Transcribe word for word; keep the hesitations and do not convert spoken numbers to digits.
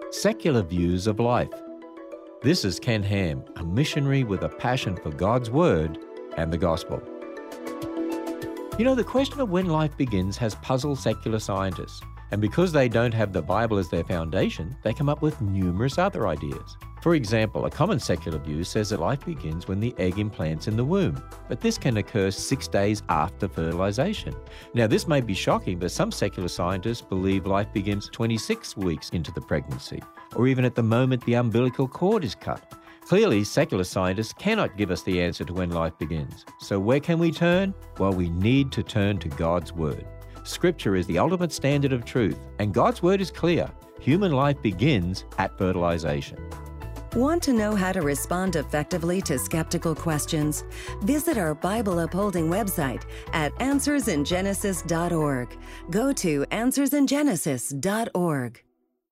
Secular Views of Life. This is Ken Ham, a missionary with a passion for God's Word and the Gospel. You know, the question of when life begins has puzzled secular scientists, and because they don't have the Bible as their foundation, they come up with numerous other ideas. For example, a common secular view says that life begins when the egg implants in the womb, but this can occur six days after fertilization. Now, this may be shocking, but some secular scientists believe life begins twenty-six weeks into the pregnancy, or even at the moment the umbilical cord is cut. Clearly, secular scientists cannot give us the answer to when life begins. So where can we turn? Well, we need to turn to God's Word. Scripture is the ultimate standard of truth, and God's Word is clear. Human life begins at fertilization. Want to know how to respond effectively to skeptical questions? Visit our Bible upholding website at answers in genesis dot org. Go to answers in genesis dot org.